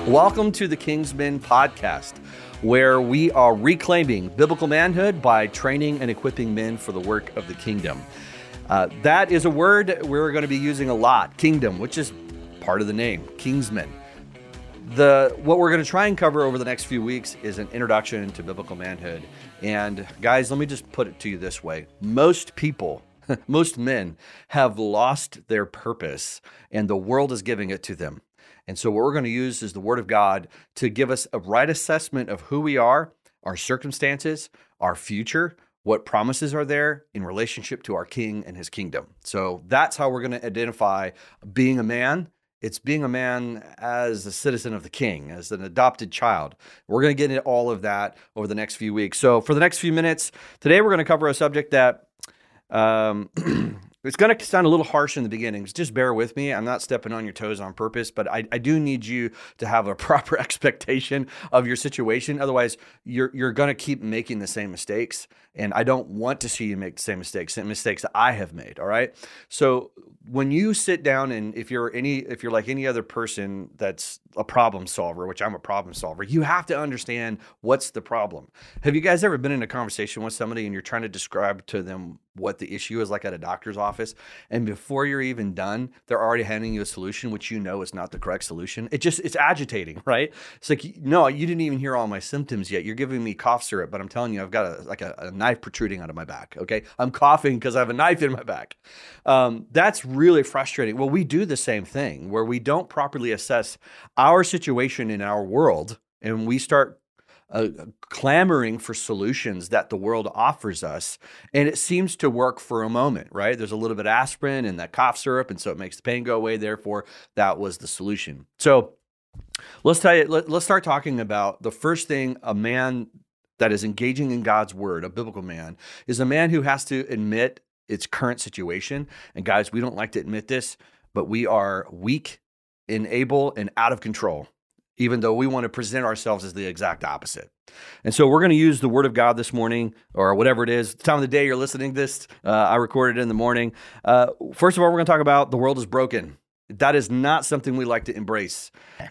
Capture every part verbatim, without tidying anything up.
Welcome to the Kingsmen podcast, where we are reclaiming biblical manhood by training and equipping men for the work of the kingdom. Uh, that is a word we're going to be using a lot, kingdom, which is part of the name, Kingsmen. The what we're going to try and cover over the next few weeks is an introduction to biblical manhood. And guys, let me just put it to you this way. Most people, most men have lost their purpose, and the world is giving it to them. And so what we're going to use is the Word of God to give us a right assessment of who we are, our circumstances, our future, what promises are there in relationship to our King and His kingdom. So that's how we're going to identify being a man. It's being a man as a citizen of the King, as an adopted child. We're going to get into all of that over the next few weeks. So for the next few minutes, today we're going to cover a subject that um, it's going to sound a little harsh in the beginning. Just bear with me. I'm not stepping on your toes on purpose, but I, I do need you to have a proper expectation of your situation. Otherwise, you're you're going to keep making the same mistakes, and I don't want to see you make the same mistakes, same mistakes that I have made. All right. So when you sit down, and if you're any if you're like any other person that's a problem solver, which I'm a problem solver, you have to understand what's the problem. Have you guys ever been in a conversation with somebody and you're trying to describe to them what the issue is, like at a doctor's office, and before you're even done, they're already handing you a solution, which you know is not the correct solution? It just, it's agitating, right? It's like, no, you didn't even hear all my symptoms yet. You're giving me cough syrup, but I'm telling you, I've got a, like a, a knife protruding out of my back, okay? I'm coughing because I have a knife in my back. Um, that's really frustrating. Well, we do the same thing where we don't properly assess our situation in our world, and we start Uh, clamoring for solutions that the world offers us. And it seems to work for a moment, right? There's a little bit of aspirin and that cough syrup, and so it makes the pain go away. Therefore, that was the solution. So let's tell you, let, let's start talking about the first thing a man that is engaging in God's word, a biblical man, is a man who has to admit its current situation. And guys, we don't like to admit this, but we are weak, unable, and out of control, even though we want to present ourselves as the exact opposite. And so we're going to use the Word of God this morning, or whatever it is, the time of the day you're listening to this. Uh, I recorded it in the morning. Uh, first of all, we're going to talk about the world is broken. That is not something we like to embrace.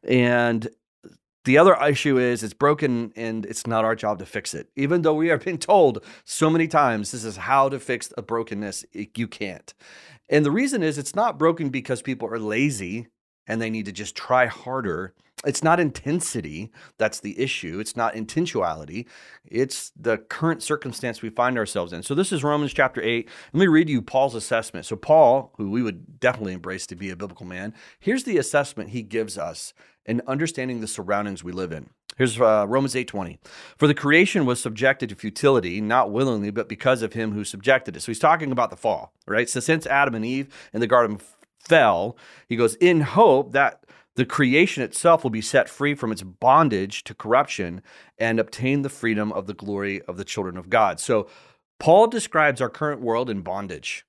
And the other issue is it's broken, and it's not our job to fix it. Even though we have been told so many times this is how to fix a brokenness, it, you can't. And the reason is it's not broken because people are lazy and they need to just try harder. It's not intensity that's the issue. It's not intentionality. It's the current circumstance we find ourselves in. So this is Romans chapter eight. Let me read you Paul's assessment. So Paul, who we would definitely embrace to be a biblical man, here's the assessment he gives us in understanding the surroundings we live in. Here's uh, Romans eight twenty. For the creation was subjected to futility, not willingly, but because of him who subjected it. So he's talking about the fall, right? So since Adam and Eve in the garden fell, he goes, in hope that the creation itself will be set free from its bondage to corruption and obtain the freedom of the glory of the children of God. So Paul describes our current world in bondage.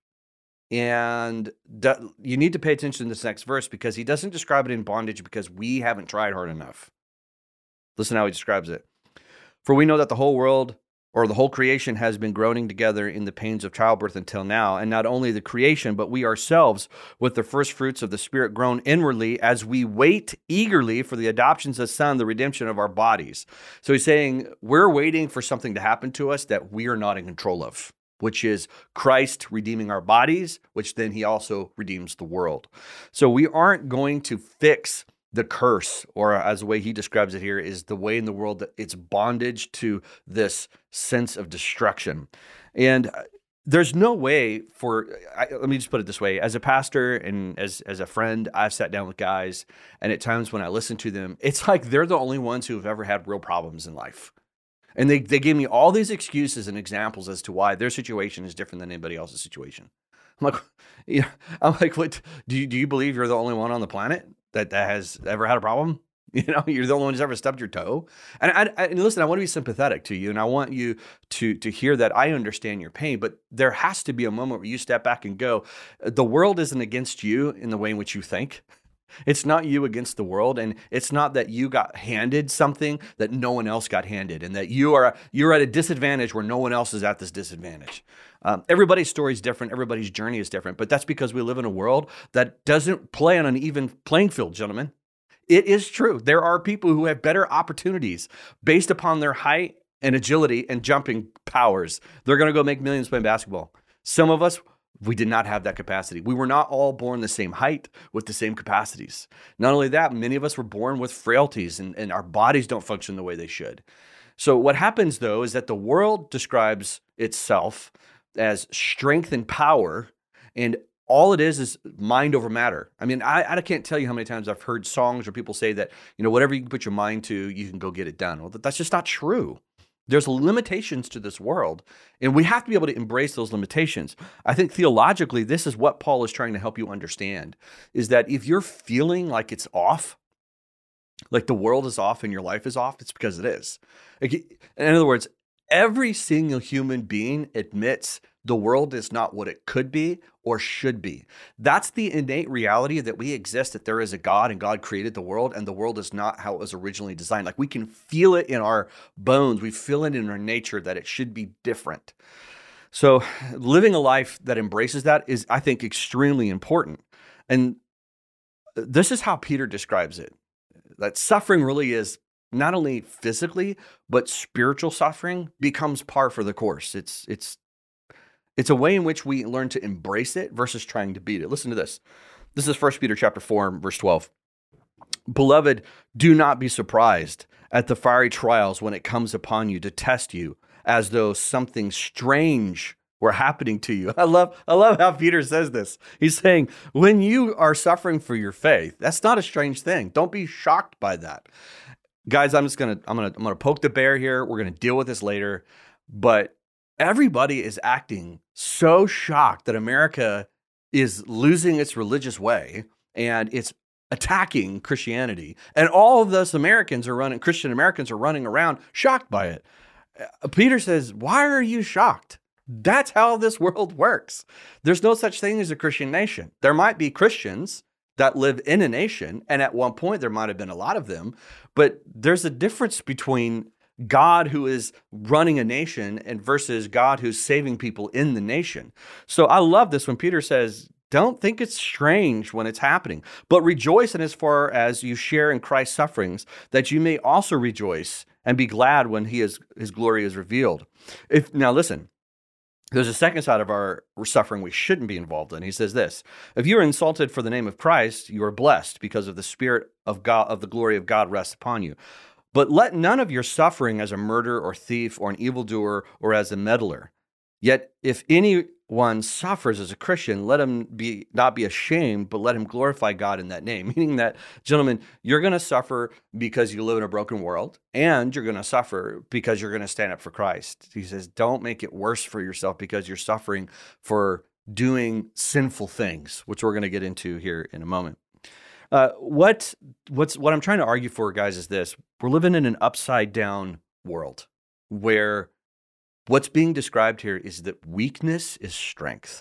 And you need to pay attention to this next verse because he doesn't describe it in bondage because we haven't tried hard enough. Listen how he describes it. For we know that the whole world or the whole creation has been groaning together in the pains of childbirth until now. And not only the creation, but we ourselves, with the first fruits of the Spirit, groan inwardly as we wait eagerly for the adoptions as son, the redemption of our bodies. So he's saying we're waiting for something to happen to us that we are not in control of, which is Christ redeeming our bodies, which then he also redeems the world. So we aren't going to fix the curse, or as the way he describes it here, is the way in the world that it's bondage to this sense of destruction. And there's no way for, I, let me just put it this way. As a pastor and as, as a friend, I've sat down with guys, and at times when I listen to them, it's like they're the only ones who have ever had real problems in life. And they, they give me all these excuses and examples as to why their situation is different than anybody else's situation. I'm like, yeah, I'm like, what, do you, do you believe you're the only one on the planet that, that has ever had a problem? You know, you're the only one who's ever stubbed your toe. And, I, I, and listen, I want to be sympathetic to you, and I want you to to hear that I understand your pain, but there has to be a moment where you step back and go, the world isn't against you in the way in which you think. It's not you against the world, and it's not that you got handed something that no one else got handed, and that you are you're at a disadvantage where no one else is at this disadvantage. Um, everybody's story is different. Everybody's journey is different, but that's because we live in a world that doesn't play on an even playing field, gentlemen. It is true. There are people who have better opportunities based upon their height and agility and jumping powers. They're going to go make millions playing basketball. Some of us, we did not have that capacity. We were not all born the same height with the same capacities. Not only that, many of us were born with frailties and, and our bodies don't function the way they should. So what happens though is that the world describes itself as strength and power, and all it is is mind over matter. I mean, I, I can't tell you how many times I've heard songs where people say that, you know, whatever you can put your mind to, you can go get it done. Well, that's just not true. There's limitations to this world, and we have to be able to embrace those limitations. I think theologically, this is what Paul is trying to help you understand, is that if you're feeling like it's off, like the world is off and your life is off, it's because it is. In other words, every single human being admits the world is not what it could be or should be. That's the innate reality that we exist, that there is a God and God created the world and the world is not how it was originally designed. Like we can feel it in our bones. We feel it in our nature that it should be different. So living a life that embraces that is, I think, extremely important. And this is how Peter describes it. That suffering really is not only physically, but spiritual suffering becomes par for the course. It's it's it's a way in which we learn to embrace it versus trying to beat it. Listen to this. This is First Peter chapter four, verse twelve. Beloved, do not be surprised at the fiery trials when it comes upon you to test you, as though something strange were happening to you. I love, I love how Peter says this. He's saying, when you are suffering for your faith, that's not a strange thing. Don't be shocked by that. Guys, I'm just gonna, I'm gonna, I'm gonna poke the bear here. We're gonna deal with this later. But everybody is acting so shocked that America is losing its religious way and it's attacking Christianity. And all of those Americans are running, Christian Americans are running around shocked by it. Peter says, why are you shocked? That's how this world works. There's no such thing as a Christian nation. There might be Christians that live in a nation, and at one point there might have been a lot of them, but there's a difference between God who is running a nation and versus God who's saving people in the nation. So I love this when Peter says, don't think it's strange when it's happening, but rejoice in as far as you share in Christ's sufferings, that you may also rejoice and be glad when he is, his glory is revealed. If now listen, there's a second side of our suffering we shouldn't be involved in. He says this, if you are insulted for the name of Christ, you are blessed because of the Spirit of God, of the glory of God rests upon you. But let none of your suffering as a murderer or thief or an evildoer or as a meddler. Yet if anyone suffers as a Christian, let him be not be ashamed, but let him glorify God in that name. Meaning that, gentlemen, you're going to suffer because you live in a broken world, and you're going to suffer because you're going to stand up for Christ. He says, don't make it worse for yourself because you're suffering for doing sinful things, which we're going to get into here in a moment. Uh, what what's what I'm trying to argue for, guys, is this. We're living in an upside down world where what's being described here is that weakness is strength.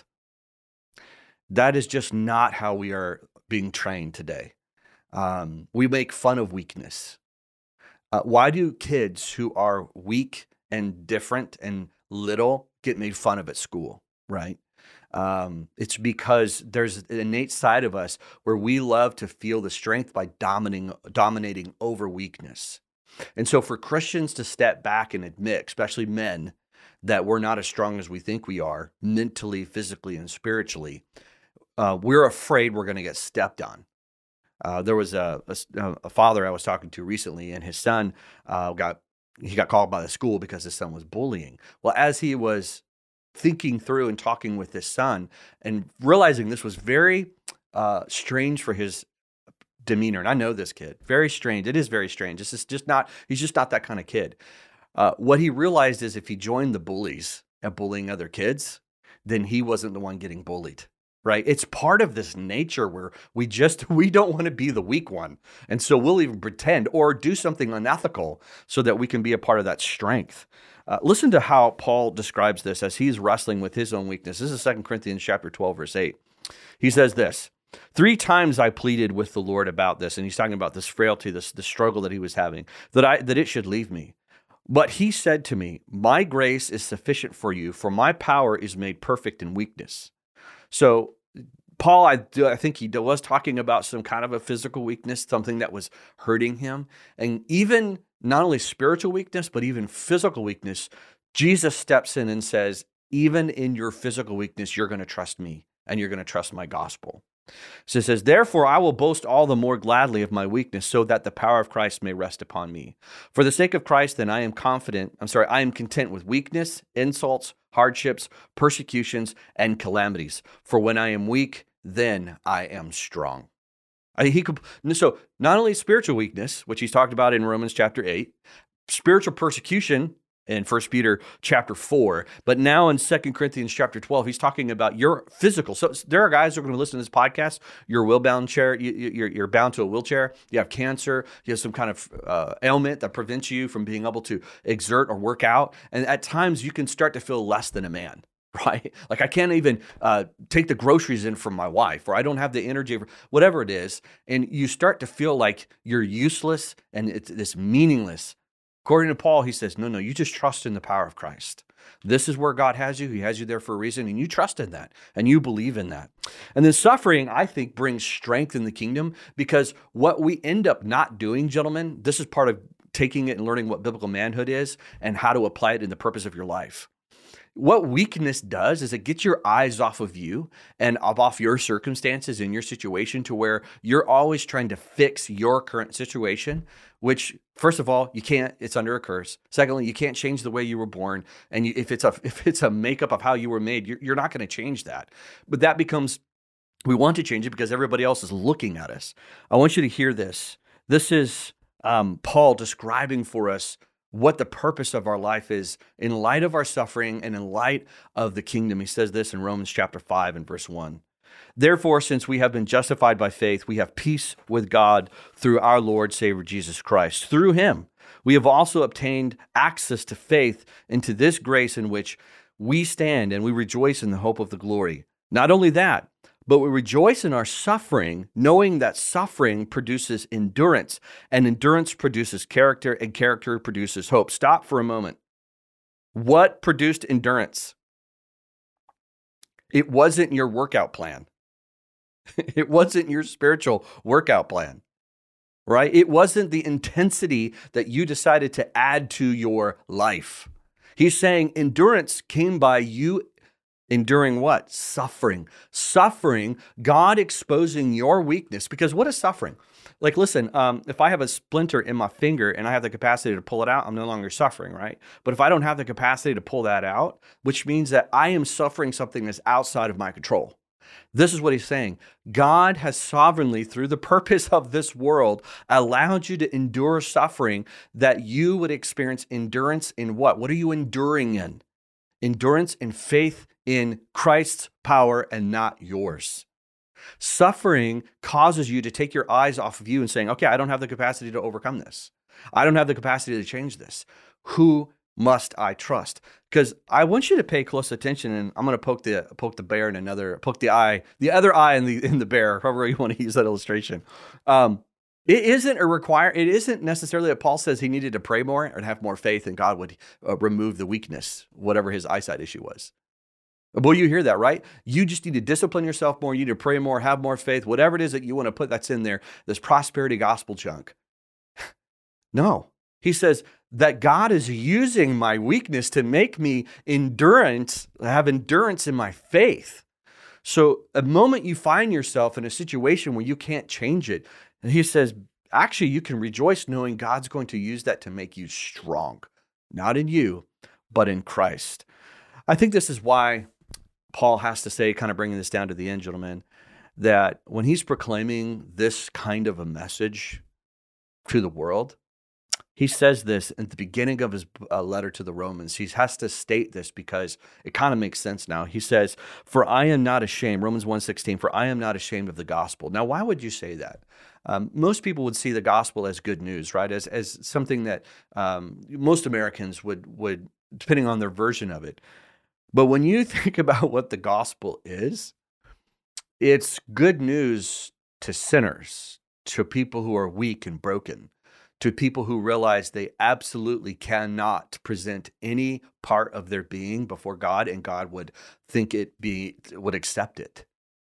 That is just not how we are being trained today. Um, we make fun of weakness. Uh, why do kids who are weak and different and little get made fun of at school, right? Um, it's because there's an innate side of us where we love to feel the strength by dominating, dominating over weakness. And so for Christians to step back and admit, especially men, that we're not as strong as we think we are, mentally, physically, and spiritually, uh, we're afraid we're going to get stepped on. Uh, there was a, a, a father I was talking to recently, and his son uh, got he got called by the school because his son was bullying. Well, as he was thinking through and talking with his son and realizing this was very uh, strange for his demeanor, and I know this kid, very strange. It is very strange. This is just not, he's just not that kind of kid. Uh, what he realized is if he joined the bullies at bullying other kids, then he wasn't the one getting bullied, right? It's part of this nature where we just, we don't want to be the weak one. And so we'll even pretend or do something unethical so that we can be a part of that strength. Uh, listen to how Paul describes this as he's wrestling with his own weakness. This is Second Corinthians chapter twelve, verse eight. He says this, three times I pleaded with the Lord about this. And he's talking about this frailty, this, this struggle that he was having, that I, that it should leave me. But he said to me, my grace is sufficient for you, for my power is made perfect in weakness. So Paul, I, do, I think he was talking about some kind of a physical weakness, something that was hurting him. And even not only spiritual weakness, but even physical weakness, Jesus steps in and says, even in your physical weakness, you're going to trust me and you're going to trust my gospel. So it says, therefore, I will boast all the more gladly of my weakness so that the power of Christ may rest upon me. For the sake of Christ, then I am confident, I'm sorry, I am content with weakness, insults, hardships, persecutions, and calamities. For when I am weak, then I am strong. I, he could, so not only spiritual weakness, which he's talked about in Romans chapter eight, spiritual persecution in First Peter chapter four, but now in Second Corinthians chapter twelve, he's talking about your physical. So there are guys who are going to listen to this podcast. You're wheel-bound chair. You, you're, you're bound to a wheelchair. You have cancer. You have some kind of uh, ailment that prevents you from being able to exert or work out. And at times you can start to feel less than a man, right? Like I can't even uh, take the groceries in for my wife, or I don't have the energy, for whatever it is. And you start to feel like you're useless and it's this meaningless. According to Paul, he says, no, no, you just trust in the power of Christ. This is where God has you. He has you there for a reason, and you trust in that, and you believe in that. And then suffering, I think, brings strength in the kingdom, because what we end up not doing, gentlemen, this is part of taking it and learning what biblical manhood is and how to apply it in the purpose of your life. What weakness does is it gets your eyes off of you and off your circumstances in your situation, to where you're always trying to fix your current situation, which, first of all, you can't. It's under a curse. Secondly, you can't change the way you were born. And you, if it's a if it's a makeup of how you were made, you're, you're not going to change that. But that becomes, we want to change it because everybody else is looking at us. I want you to hear this. This is um, Paul describing for us what the purpose of our life is in light of our suffering and in light of the kingdom. He says this in Romans chapter five and verse one. Therefore, since we have been justified by faith, we have peace with God through our Lord Savior Jesus Christ. Through him, we have also obtained access to faith into this grace in which we stand, and we rejoice in the hope of the glory. Not only that, but we rejoice in our suffering, knowing that suffering produces endurance, and endurance produces character, and character produces hope. Stop for a moment. What produced endurance? It wasn't your workout plan. It wasn't your spiritual workout plan, right? It wasn't the intensity that you decided to add to your life. He's saying endurance came by you enduring what? Suffering. Suffering, God exposing your weakness. Because what is suffering? Like, listen, um, if I have a splinter in my finger and I have the capacity to pull it out, I'm no longer suffering, right? But if I don't have the capacity to pull that out, which means that I am suffering something that's outside of my control. This is what he's saying. God has sovereignly, through the purpose of this world, allowed you to endure suffering that you would experience endurance in what? What are you enduring in? Endurance and faith in Christ's power and not yours. Suffering causes you to take your eyes off of you and saying, okay, I don't have the capacity to overcome this. I don't have the capacity to change this. Who must I trust? Because I want you to pay close attention, and I'm going to poke the poke the bear in another, poke the eye, the other eye in the in the bear, however you want to use that illustration. Um, It isn't a require. It isn't necessarily that Paul says he needed to pray more and have more faith, and God would uh, remove the weakness, whatever his eyesight issue was. Well, you hear that, right? You just need to discipline yourself more. You need to pray more, have more faith, whatever it is that you want to put that's in there, this prosperity gospel chunk. No, he says that God is using my weakness to make me endurance, have endurance in my faith. So the moment you find yourself in a situation where you can't change it, and he says, actually, you can rejoice knowing God's going to use that to make you strong, not in you, but in Christ. I think this is why Paul has to say, kind of bringing this down to the end, gentlemen, that when he's proclaiming this kind of a message to the world, he says this at the beginning of his uh, letter to the Romans. He has to state this because it kind of makes sense now. He says, for I am not ashamed, Romans one sixteen, for I am not ashamed of the gospel. Now, why would you say that? Um, most people would see the gospel as good news, right? As as something that um, most Americans would, would, depending on their version of it. But when you think about what the gospel is, it's good news to sinners, to people who are weak and broken, to people who realize they absolutely cannot present any part of their being before God, and God would think it be, would accept it,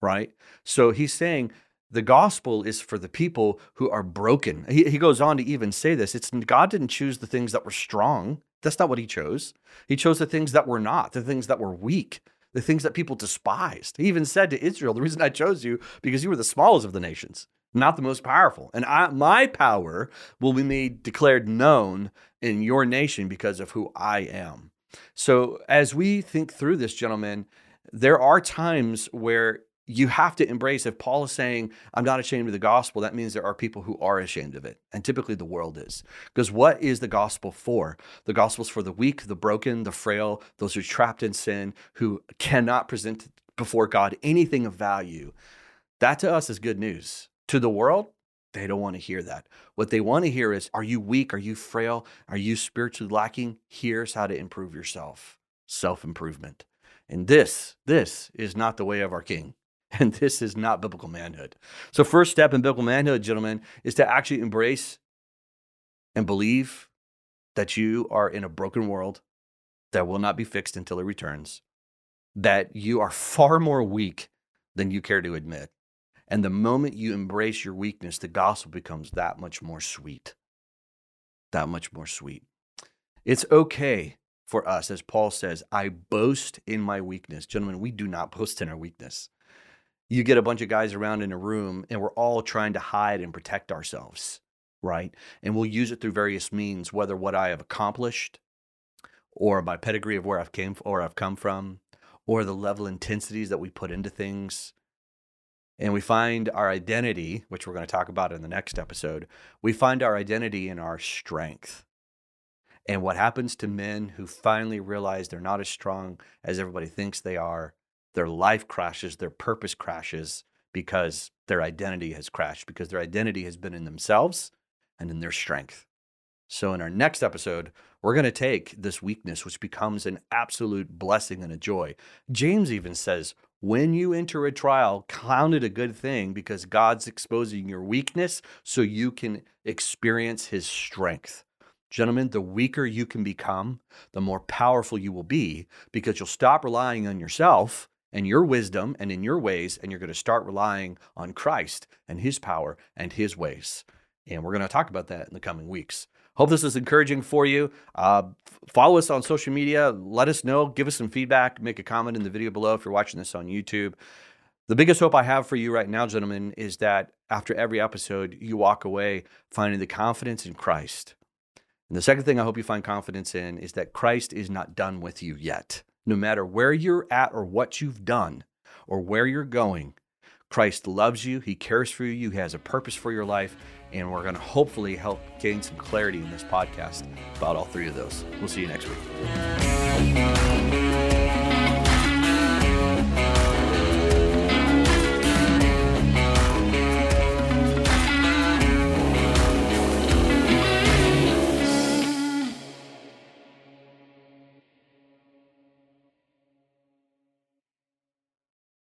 right? So he's saying the gospel is for the people who are broken. He, he goes on to even say this. It's God didn't choose the things that were strong. That's not what he chose. He chose the things that were not, the things that were weak, the things that people despised. He even said to Israel, the reason I chose you, because you were the smallest of the nations, not the most powerful. And I, my power will be made declared known in your nation because of who I am. So as we think through this, gentlemen, there are times where you have to embrace, if Paul is saying, I'm not ashamed of the gospel, that means there are people who are ashamed of it. And typically the world is. Because what is the gospel for? The gospel is for the weak, the broken, the frail, those who are trapped in sin, who cannot present before God anything of value. That to us is good news. To the world, they don't want to hear that. What they want to hear is, are you weak? Are you frail? Are you spiritually lacking? Here's how to improve yourself. Self-improvement. And this, this is not the way of our King. And this is not biblical manhood. So first step in biblical manhood, gentlemen, is to actually embrace and believe that you are in a broken world that will not be fixed until he returns, that you are far more weak than you care to admit. And the moment you embrace your weakness, the gospel becomes that much more sweet, that much more sweet. It's okay for us, as Paul says, I boast in my weakness. Gentlemen, we do not boast in our weakness. You get a bunch of guys around in a room and we're all trying to hide and protect ourselves, right? And we'll use it through various means, whether what I have accomplished or my pedigree of where I've came or I've come from, or the level of intensities that we put into things. And we find our identity, which we're going to talk about in the next episode, we find our identity in our strength. And what happens to men who finally realize they're not as strong as everybody thinks they are, their life crashes, their purpose crashes because their identity has crashed, because their identity has been in themselves and in their strength. So in our next episode, we're going to take this weakness, which becomes an absolute blessing and a joy. James even says, when you enter a trial, count it a good thing because God's exposing your weakness so you can experience his strength. Gentlemen, the weaker you can become, the more powerful you will be because you'll stop relying on yourself and your wisdom and in your ways, and you're going to start relying on Christ and his power and his ways. And we're going to talk about that in the coming weeks. Hope this is encouraging for you. Uh, follow us on social media. Let us know. Give us some feedback. Make a comment in the video below if you're watching this on YouTube. The biggest hope I have for you right now, gentlemen, is that after every episode, you walk away finding the confidence in Christ. And the second thing I hope you find confidence in is that Christ is not done with you yet. No matter where you're at or what you've done or where you're going, Christ loves you. He cares for you. He has a purpose for your life. And we're going to hopefully help gain some clarity in this podcast about all three of those. We'll see you next week.